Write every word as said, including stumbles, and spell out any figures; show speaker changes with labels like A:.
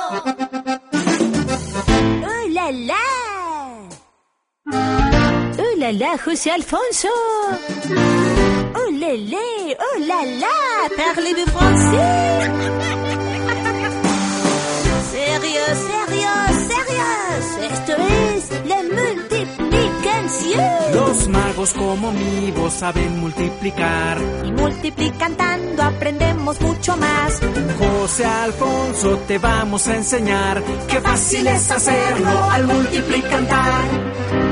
A: ¡Oh, la, la! ¡Oh, la, la, José Alfonso! ¡Oh, la, la! ¡Oh, la, la! Parlez-vous français? ¡Sérieux, sérieux, sérieux! Esto es la multiplicación.
B: Los magos como mi voz saben multiplicar.
A: Y multiplicando aprendemos mucho más.
B: José Alfonso, te vamos a enseñar qué fácil es hacerlo al multiplicar.